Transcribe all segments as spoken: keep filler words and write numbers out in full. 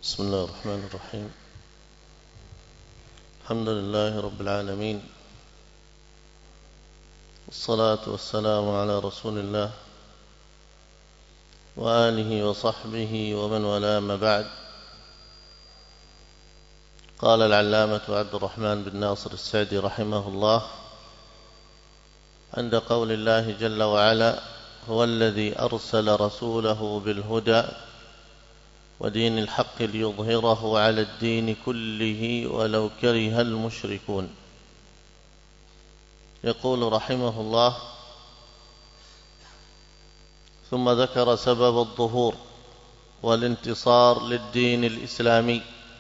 بسم الله الرحمن الرحيم. الحمد لله رب العالمين، والصلاة والسلام على رسول الله وآله وصحبه ومن والاه، ما بعد. قال العلامة عبد الرحمن بن ناصر السعدي رحمه الله عند قول الله جل وعلا: هو الذي أرسل رسوله بالهدى ودين الحق ليظهره على الدين كله ولو كره المشركون. يقول رحمه الله: ثم ذكر سبب الظهور والانتصار للدين الإسلامي،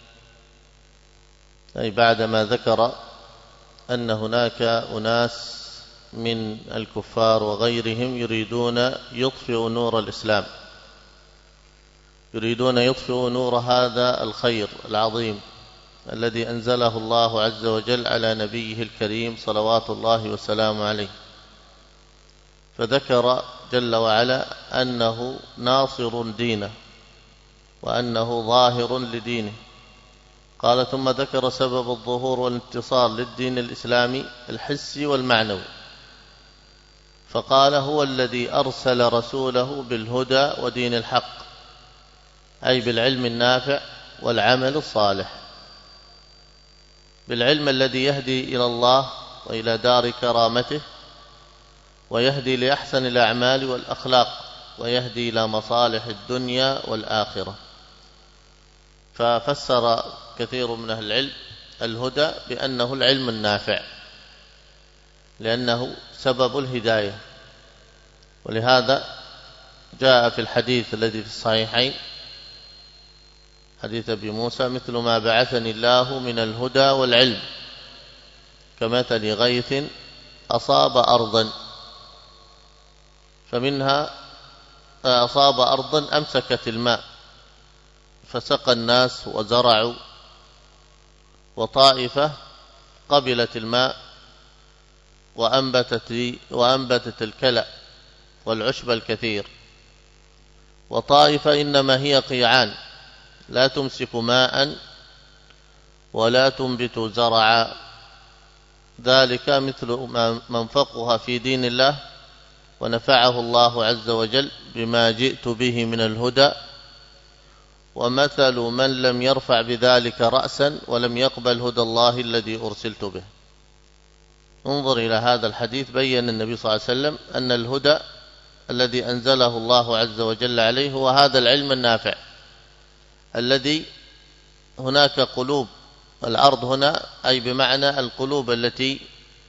أي بعدما ذكر أن هناك أناس من الكفار وغيرهم يريدون يطفئوا نور الإسلام، يريدون يطفئوا نور هذا الخير العظيم الذي أنزله الله عز وجل على نبيه الكريم صلوات الله وسلامه عليه. فذكر جل وعلا أنه ناصر دينه وأنه ظاهر لدينه. قال: ثم ذكر سبب الظهور والانتصار للدين الإسلامي الحسي والمعنوي، فقال: هو الذي أرسل رسوله بالهدى ودين الحق، أي بالعلم النافع والعمل الصالح، بالعلم الذي يهدي إلى الله وإلى دار كرامته، ويهدي لأحسن الأعمال والأخلاق، ويهدي إلى مصالح الدنيا والآخرة. ففسر كثير من أهل العلم الهدى بأنه العلم النافع، لأنه سبب الهداية. ولهذا جاء في الحديث الذي في الصحيحين حديث أبي موسى: مثل ما بعثني الله من الهدى والعلم كمثل غيث أصاب أرضا، فمنها أصاب أرضا أمسكت الماء فسقى الناس وزرعوا، وطائفة قبلت الماء وأنبتت, وأنبتت الكلأ والعشب الكثير، وطائفة إنما هي قيعان لا تمسك ماء ولا تنبت زرعا. ذلك مثل من فقه في دين الله ونفعه الله عز وجل بما جئت به من الهدى، ومثل من لم يرفع بذلك رأسا ولم يقبل هدى الله الذي أرسلت به. انظر إلى هذا الحديث، بيّن النبي صلى الله عليه وسلم أن الهدى الذي أنزله الله عز وجل عليه هو هذا العلم النافع الذي هناك قلوب الأرض هنا، أي بمعنى القلوب التي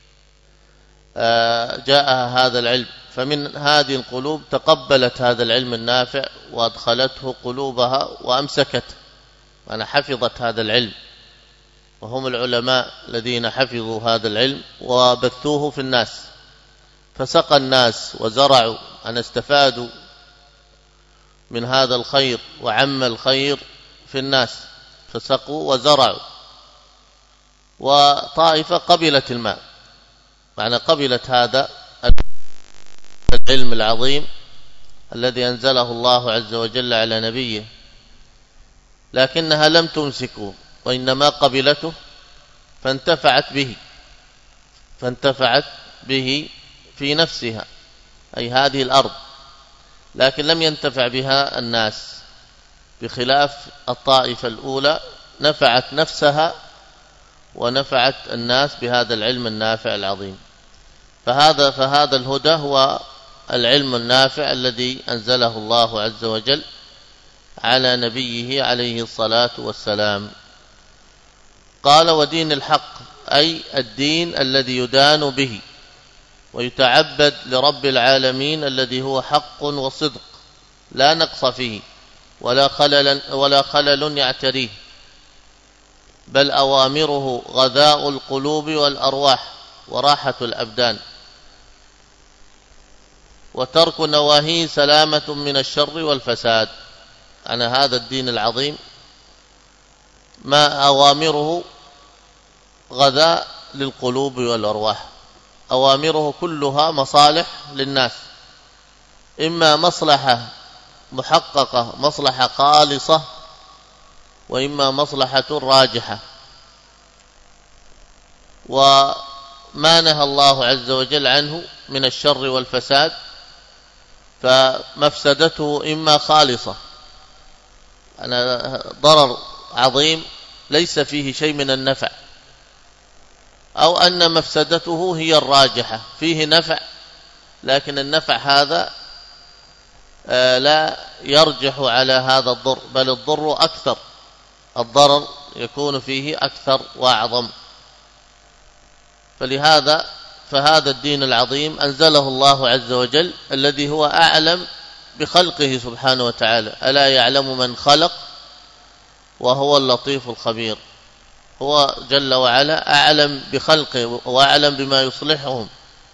جاءها هذا العلم، فمن هذه القلوب تقبلت هذا العلم النافع وأدخلته قلوبها وأمسكت، وأنا حفظت هذا العلم، وهم العلماء الذين حفظوا هذا العلم وبثوه في الناس، فسقى الناس وزرعوا، أن استفادوا من هذا الخير وعم الخير في الناس، فسقوا وزرعوا. وطائفة قبلت الماء، معنى قبلت هذا العلم العظيم الذي أنزله الله عز وجل على نبيه، لكنها لم تمسكه، وإنما قبلته فانتفعت به فانتفعت به في نفسها، أي هذه الأرض، لكن لم ينتفع بها الناس، بخلاف الطائفة الأولى نفعت نفسها ونفعت الناس بهذا العلم النافع العظيم. فهذا فهذا الهدى هو العلم النافع الذي أنزله الله عز وجل على نبيه عليه الصلاة والسلام. قال: ودين الحق، أي الدين الذي يدان به ويتعبد لرب العالمين الذي هو حق وصدق لا نقص فيه ولا خلل, ولا خلل يعتريه، بل أوامره غذاء القلوب والأرواح وراحة الأبدان، وترك نواهيه سلامة من الشر والفساد. أنا هذا الدين العظيم ما أوامره غذاء للقلوب والأرواح، أوامره كلها مصالح للناس، إما مصلحة محققة، مصلحة خالصة وإما مصلحة راجحة. وما نهى الله عز وجل عنه من الشر والفساد فمفسدته إما خالصة، أنا ضرر عظيم ليس فيه شيء من النفع، أو أن مفسدته هي الراجحة، فيه نفع لكن النفع هذا لا يرجح على هذا الضر، بل الضر أكثر، الضرر يكون فيه أكثر وأعظم. فلهذا فهذا الدين العظيم أنزله الله عز وجل الذي هو أعلم بخلقه سبحانه وتعالى. ألا يعلم من خلق وهو اللطيف الخبير. هو جل وعلا أعلم بخلقه وأعلم بما يصلحهم،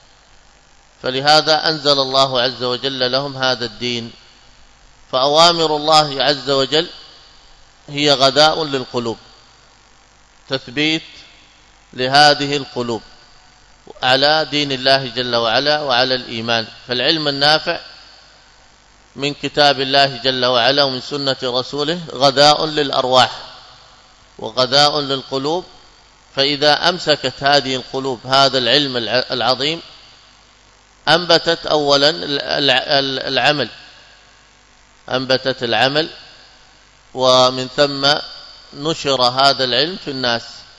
فلهذا أنزل الله عز وجل لهم هذا الدين. فأوامر الله عز وجل هي غذاء للقلوب، تثبيت لهذه القلوب على دين الله جل وعلا وعلى الإيمان. فالعلم النافع من كتاب الله جل وعلا ومن سنة رسوله غذاء للأرواح وغذاء للقلوب. فإذا أمسكت هذه القلوب هذا العلم العظيم أنبتت أولا العمل، أنبتت العمل، ومن ثم نشر هذا العلم في الناس.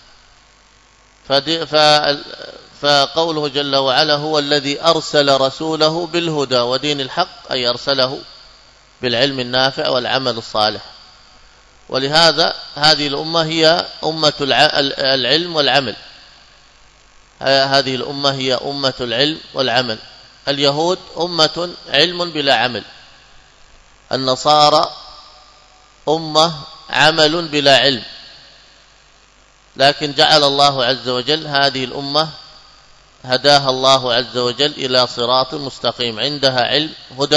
فقوله جل وعلا هو الذي أرسل رسوله بالهدى ودين الحق، أي أرسله بالعلم النافع والعمل الصالح. ولهذا هذه الأمة هي أمة العلم والعمل، هذه الأمة هي أمة العلم والعمل. اليهود أمة علم بلا عمل، النصارى أمة عمل بلا علم. لكن جعل الله عز وجل هذه الأمة هداها الله عز وجل إلى صراط مستقيم، عندها علم هدى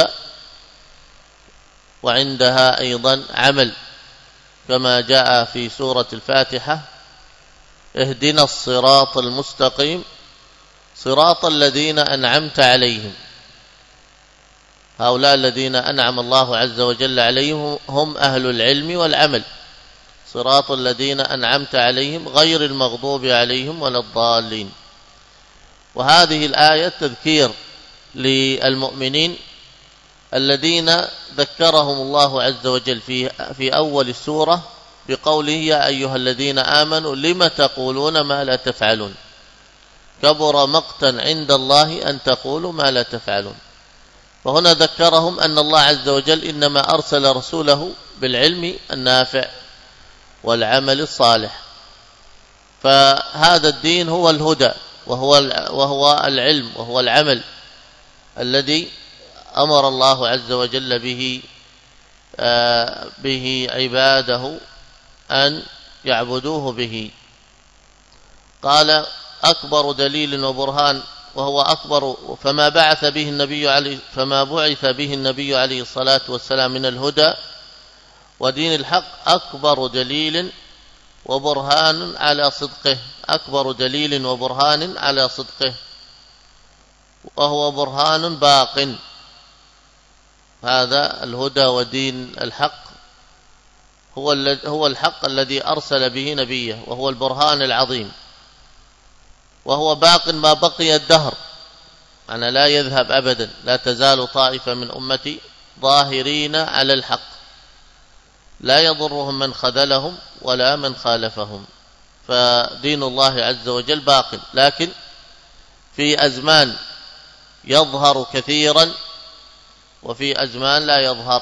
وعندها أيضا عمل، كما جاء في سورة الفاتحة اهدنا الصراط المستقيم صراط الذين أنعمت عليهم. هؤلاء الذين أنعم الله عز وجل عليهم هم أهل العلم والعمل، صراط الذين أنعمت عليهم غير المغضوب عليهم ولا الضالين. وهذه الآية تذكير للمؤمنين الذين ذكرهم الله عز وجل في في أول السورة بقوله يا أيها الذين آمنوا لم تقولون ما لا تفعلون كبر مقتا عند الله أن تقولوا ما لا تفعلون. وهنا ذكرهم أن الله عز وجل إنما أرسل رسوله بالعلم النافع والعمل الصالح. فهذا الدين هو الهدى وهو وهو العلم وهو العمل الذي أمر الله عز وجل به به عباده أن يعبدوه به. قال أكبر دليل وبرهان وهو أكبر فما بعث به النبي عليه فما بعث به النبي عليه الصلاة والسلام من الهدى ودين الحق أكبر دليل وبرهان على صدقه، أكبر دليل وبرهان على صدقه، وهو برهان باق. هذا الهدى ودين الحق هو هو الحق الذي أرسل به نبيه، وهو البرهان العظيم، وهو باق ما بقي الدهر، أنا لا يذهب أبدا، لا تزال طائفة من أمتي ظاهرين على الحق لا يضرهم من خذلهم ولا من خالفهم. فدين الله عز وجل باق، لكن في أزمان يظهر كثيرا وفي أزمان لا يظهر.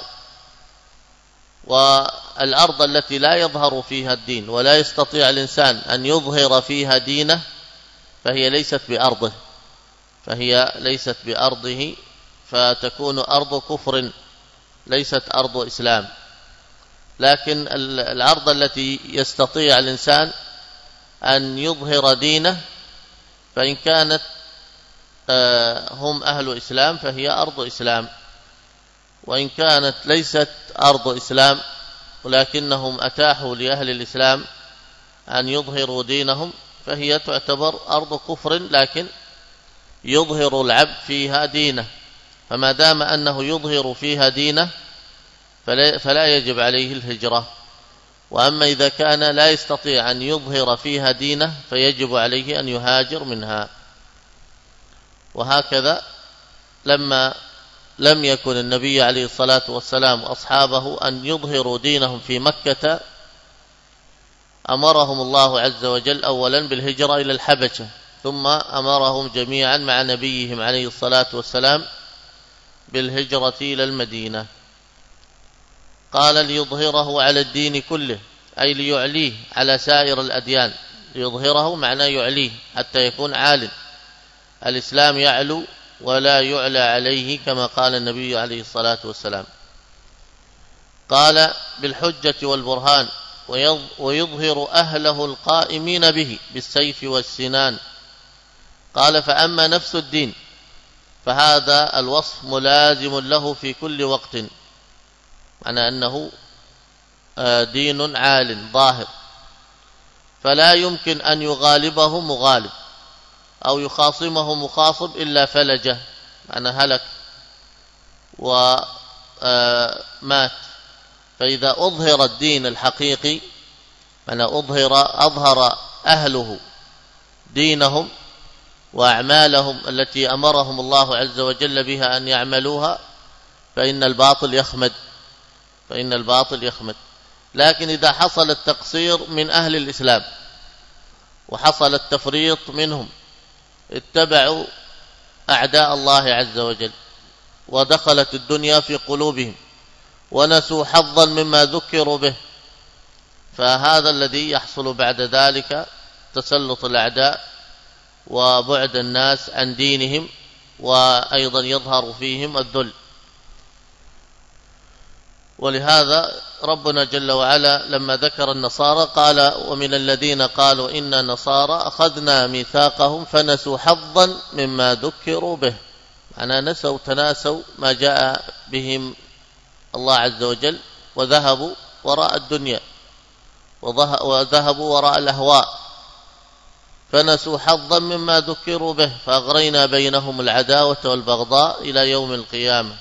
والأرض التي لا يظهر فيها الدين ولا يستطيع الإنسان أن يظهر فيها دينه فهي ليست بأرضه، فهي ليست بأرضه، فتكون أرض كفر ليست أرض إسلام. لكن الأرض التي يستطيع الإنسان أن يظهر دينه فإن كانت هم أهل إسلام فهي أرض إسلام، وإن كانت ليست أرض إسلام ولكنهم أتاحوا لأهل الإسلام أن يظهروا دينهم فهي تعتبر أرض كفر، لكن يظهر العبد فيها دينه. فما دام أنه يظهر فيها دينه فلا يجب عليه الهجرة، وأما إذا كان لا يستطيع أن يظهر فيها دينه فيجب عليه أن يهاجر منها. وهكذا لما لم يكن النبي عليه الصلاة والسلام وأصحابه أن يظهروا دينهم في مكة، أمرهم الله عز وجل أولا بالهجرة إلى الحبشة، ثم أمرهم جميعا مع نبيهم عليه الصلاة والسلام بالهجرة إلى المدينة. قال ليظهره على الدين كله، أي ليعليه على سائر الأديان. ليظهره معناه يعليه حتى يكون عال. الإسلام يعلو ولا يعلى عليه كما قال النبي عليه الصلاة والسلام. قال بالحجة والبرهان، ويظهر أهله القائمين به بالسيف والسنان. قال فأما نفس الدين فهذا الوصف ملازم له في كل وقت، معنى أنه دين عال ظاهر، فلا يمكن أن يغالبه مغالب أو يخاصمه مخاصم إلا فلجه، معنى هلك ومات. فإذا أظهر الدين الحقيقي، معنى أظهر أظهر أهله دينهم وأعمالهم التي أمرهم الله عز وجل بها أن يعملوها، فإن الباطل يخمد فإن الباطل يخمد. لكن إذا حصل التقصير من أهل الإسلام وحصل التفريط منهم، اتبعوا أعداء الله عز وجل ودخلت الدنيا في قلوبهم ونسوا حظا مما ذكروا به، فهذا الذي يحصل بعد ذلك تسلط الأعداء وبعد الناس عن دينهم، وأيضا يظهر فيهم الذل. ولهذا ربنا جل وعلا لما ذكر النصارى قال ومن الذين قالوا إنا نصارى أخذنا ميثاقهم فنسوا حظا مما ذكروا به، معنى نسوا تناسوا ما جاء بهم الله عز وجل وذهبوا وراء الدنيا وذهبوا وراء الأهواء، فنسوا حظا مما ذكروا به فأغرينا بينهم العداوة والبغضاء إلى يوم القيامة.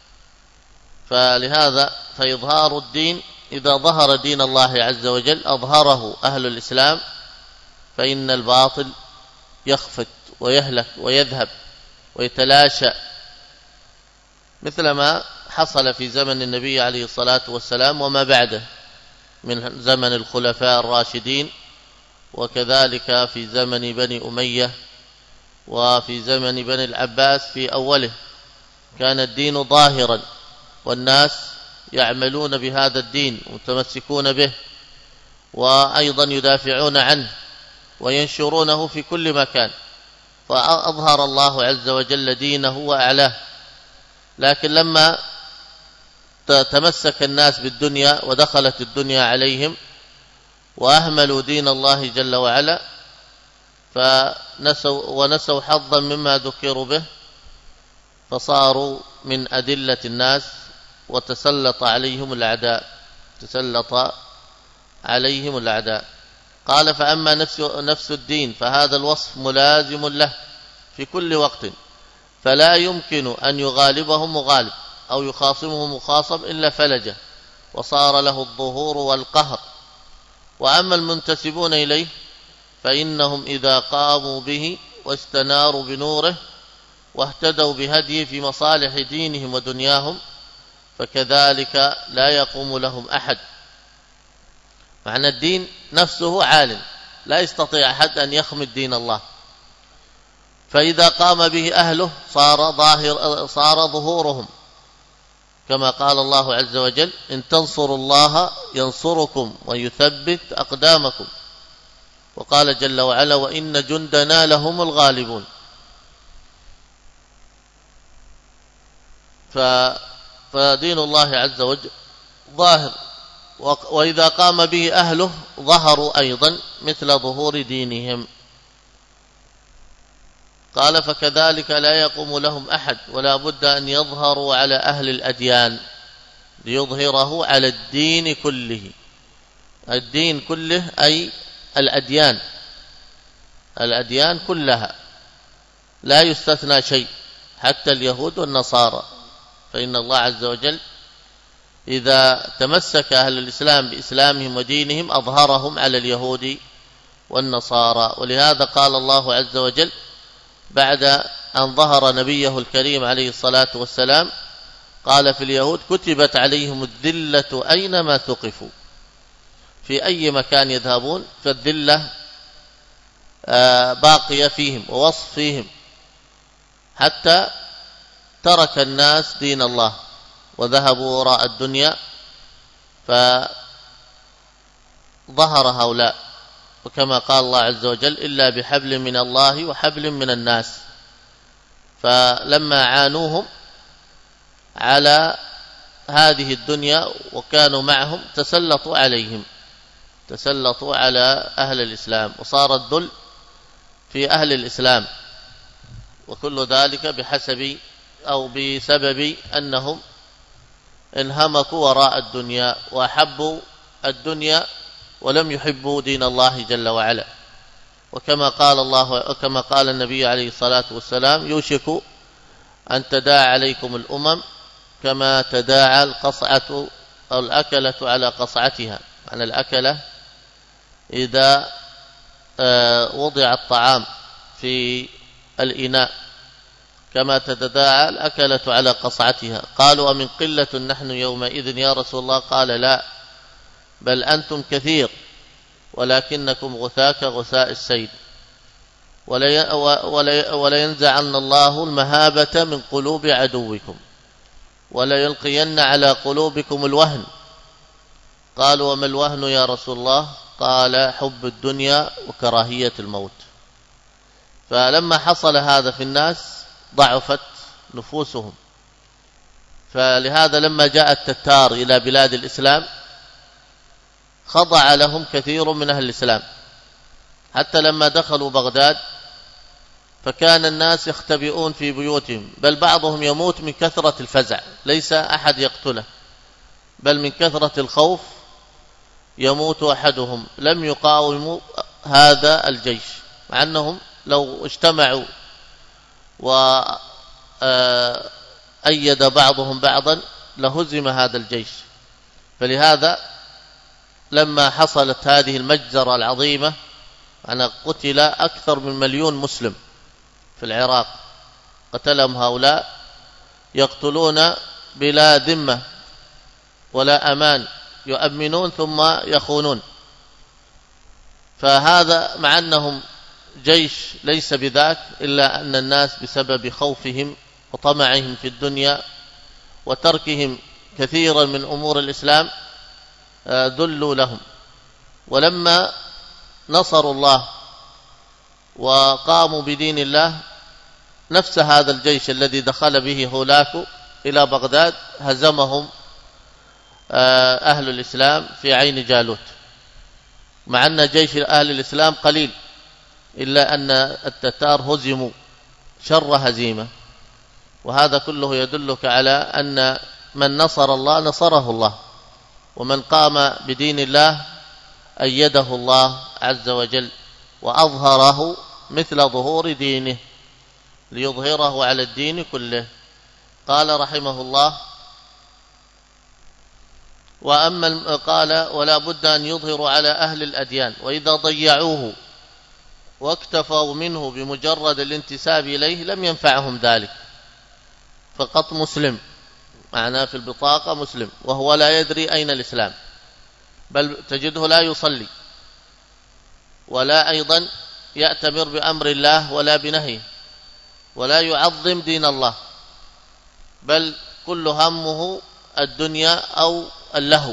فلهذا فإظهار الدين، إذا ظهر دين الله عز وجل أظهره أهل الإسلام، فإن الباطل يخفت ويهلك ويذهب ويتلاشى، مثل ما حصل في زمن النبي عليه الصلاة والسلام وما بعده من زمن الخلفاء الراشدين، وكذلك في زمن بني أمية وفي زمن بني العباس في أوله كان الدين ظاهرا والناس يعملون بهذا الدين ومتمسكون به، وأيضا يدافعون عنه وينشرونه في كل مكان، فأظهر الله عز وجل دينه وأعلاه. لكن لما تمسك الناس بالدنيا ودخلت الدنيا عليهم وأهملوا دين الله جل وعلا فنسوا ونسوا حظا مما ذكروا به، فصاروا من أدلة الناس وتسلط عليهم الأعداء تسلط عليهم الأعداء. قال فأما نفس, نفس الدين فهذا الوصف ملازم له في كل وقت، فلا يمكن أن يغالبه مغالب أو يخاصمه مخاصم إلا فلجه وصار له الظهور والقهر. وأما المنتسبون إليه فإنهم إذا قاموا به واستناروا بنوره واهتدوا بهديه في مصالح دينهم ودنياهم فكذلك لا يقوم لهم أحد، معنى الدين نفسه عالٍ لا يستطيع أحد أن يخمد دين الله، فإذا قام به أهله صار ظاهر صار ظهورهم، كما قال الله عز وجل إن تنصروا الله ينصركم ويثبت أقدامكم، وقال جل وعلا وإن جندنا لهم الغالبون. فدين الله عز وجل ظاهر، وإذا قام به أهله ظهروا أيضا مثل ظهور دينهم. قال فكذلك لا يقوم لهم أحد ولا بد أن يظهروا على أهل الأديان ليظهره على الدين كله. الدين كله أي الأديان الأديان كلها لا يستثنى شيء، حتى اليهود والنصارى، فإن الله عز وجل إذا تمسك أهل الإسلام بإسلامهم ودينهم أظهرهم على اليهود والنصارى. ولهذا قال الله عز وجل بعد أن ظهر نبيه الكريم عليه الصلاة والسلام قال في اليهود كتبت عليهم الذلة أينما ثقفوا، في أي مكان يذهبون فالذلة باقية فيهم ووصف فيهم، حتى ترك الناس دين الله وذهبوا وراء الدنيا فظهر هؤلاء. وكما قال الله عز وجل إلا بحبل من الله وحبل من الناس، فلما عانوهم على هذه الدنيا وكانوا معهم تسلطوا عليهم، تسلطوا على أهل الإسلام وصار الذل في أهل الإسلام، وكل ذلك بحسب أو بسبب أنهم انهمكوا وراء الدنيا وأحبوا الدنيا ولم يحبوا دين الله جل وعلا. وكما قال الله وكما قال النبي عليه الصلاة والسلام يوشك أن تداعى عليكم الأمم كما تداعى القصعة أو الأكلة على قصعتها، عن الأكلة إذا وضع الطعام في الإناء كما تتداعى الأكلة على قصعتها. قالوا ومن قلة نحن يومئذ يا رسول الله؟ قال لا، بل أنتم كثير ولكنكم غثاء كغثاء السيل، ولينزعن الله المهابة من قلوب عدوكم وليلقين على قلوبكم الوهن. قالوا وما الوهن يا رسول الله؟ قال حب الدنيا وكراهية الموت. فلما حصل هذا في الناس ضعفت نفوسهم، فلهذا لما جاء التتار إلى بلاد الإسلام خضع لهم كثير من أهل الإسلام، حتى لما دخلوا بغداد فكان الناس يختبئون في بيوتهم، بل بعضهم يموت من كثرة الفزع، ليس أحد يقتله بل من كثرة الخوف يموت أحدهم. لم يقاوموا هذا الجيش، مع أنهم لو اجتمعوا وأيد بعضهم بعضا لهزم هذا الجيش. فلهذا لما حصلت هذه المجزرة العظيمة، أنا قتل أكثر من مليون مسلم في العراق، قتلهم هؤلاء يقتلون بلا ذمة ولا أمان، يؤمنون ثم يخونون. فهذا مع أنهم جيش ليس بذاك، إلا أن الناس بسبب خوفهم وطمعهم في الدنيا وتركهم كثيرا من أمور الإسلام ذلوا لهم. ولما نصروا الله وقاموا بدين الله، نفس هذا الجيش الذي دخل به هولاكو إلى بغداد هزمهم أهل الإسلام في عين جالوت، مع أن جيش أهل الإسلام قليل، إلا أن التتار هزموا شر هزيمة. وهذا كله يدلك على أن من نصر الله نصره الله، ومن قام بدين الله أيده الله عز وجل وأظهره مثل ظهور دينه ليظهره على الدين كله. قال رحمه الله وأما قال ولا بد أن يظهروا على أهل الأديان، وإذا ضيعوه واكتفوا منه بمجرد الانتساب إليه لم ينفعهم ذلك. فقط مسلم، معناه في البطاقة مسلم وهو لا يدري أين الإسلام، بل تجده لا يصلي ولا أيضا يأتمر بأمر الله ولا بنهيه ولا يعظم دين الله، بل كل همه الدنيا أو اللهو،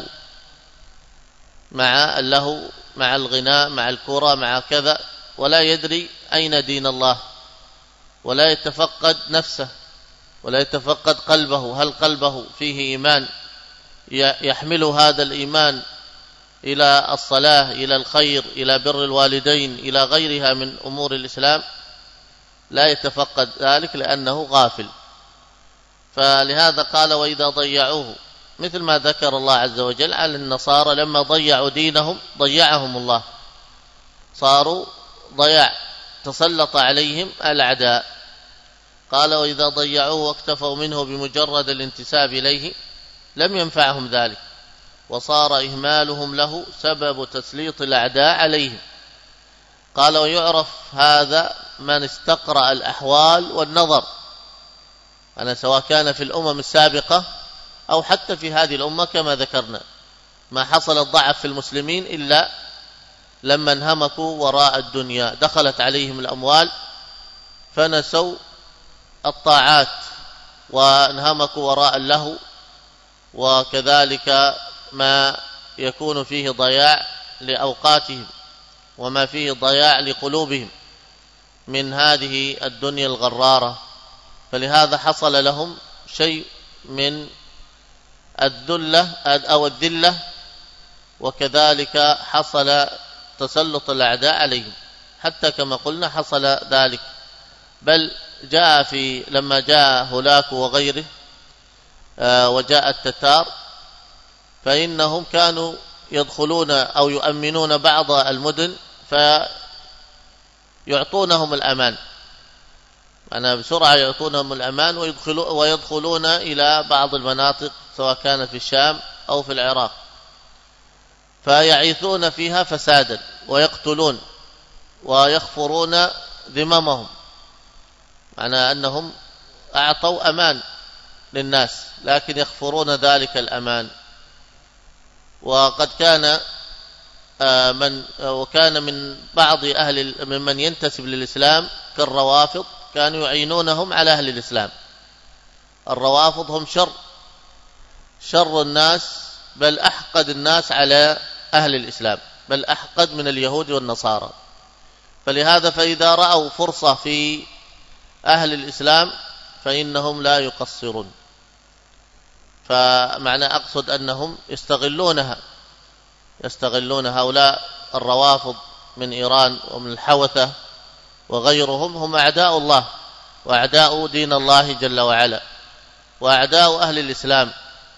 مع اللهو مع الغناء مع الكرة مع كذا، ولا يدري أين دين الله، ولا يتفقد نفسه ولا يتفقد قلبه، هل قلبه فيه إيمان يحمل هذا الإيمان إلى الصلاة إلى الخير إلى بر الوالدين إلى غيرها من أمور الإسلام؟ لا يتفقد ذلك لأنه غافل. فلهذا قال وإذا ضيعوه، مثل ما ذكر الله عز وجل على النصارى لما ضيعوا دينهم ضيعهم الله، صاروا ضياع، تسلط عليهم الأعداء. قال وإذا ضيعوه واكتفوا منه بمجرد الانتساب إليه لم ينفعهم ذلك، وصار إهمالهم له سبب تسليط الأعداء عليهم. قال ويعرف هذا من استقرأ الأحوال والنظر، أنا سواء كان في الأمم السابقة أو حتى في هذه الأمة كما ذكرنا، ما حصل الضعف في المسلمين إلا لما انهمكوا وراء الدنيا، دخلت عليهم الأموال فنسوا الطاعات وانهمكوا وراء اللهو، وكذلك ما يكون فيه ضياع لأوقاتهم وما فيه ضياع لقلوبهم من هذه الدنيا الغرارة. فلهذا حصل لهم شيء من الذلة أو الذلة، وكذلك حصل تسلط الأعداء عليهم، حتى كما قلنا حصل ذلك. بل جاء في لما جاء هولاك وغيره وجاء التتار، فإنهم كانوا يدخلون أو يؤمنون بعض المدن فيعطونهم الأمان، أنا بسرعة يعطونهم الأمان ويدخلون إلى بعض المناطق سواء كانت في الشام أو في العراق، فيعيثون فيها فسادا ويقتلون ويخفرون ذممهم، معنى أنهم أعطوا أمان للناس لكن يخفرون ذلك الأمان. وقد كان من وكان من بعض أهل ممن ينتسب للإسلام كالروافض كانوا يعينونهم على أهل الإسلام. الروافض هم شر شر الناس، بل أحقد الناس على أهل الإسلام، بل أحقد من اليهود والنصارى. فلهذا فإذا رأوا فرصة في أهل الإسلام فإنهم لا يقصرون، فمعنى أقصد أنهم يستغلونها يستغلون هؤلاء الروافض من إيران ومن الحوثة وغيرهم، هم أعداء الله وأعداء دين الله جل وعلا وأعداء أهل الإسلام،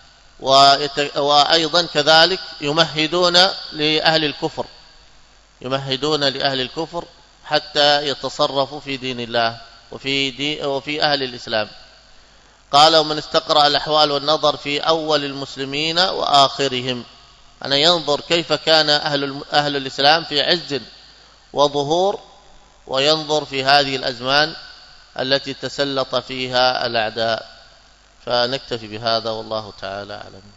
وأيضا كذلك يمهدون لأهل الكفر يمهدون لأهل الكفر حتى يتصرفوا في دين الله وفي, دي وفي أهل الإسلام. قال ومن استقرأ الأحوال والنظر في أول المسلمين وآخرهم، أنا ينظر كيف كان أهل, أهل الإسلام في عز وظهور، وينظر في هذه الأزمان التي تسلط فيها الأعداء. فنكتفي بهذا والله تعالى أعلم.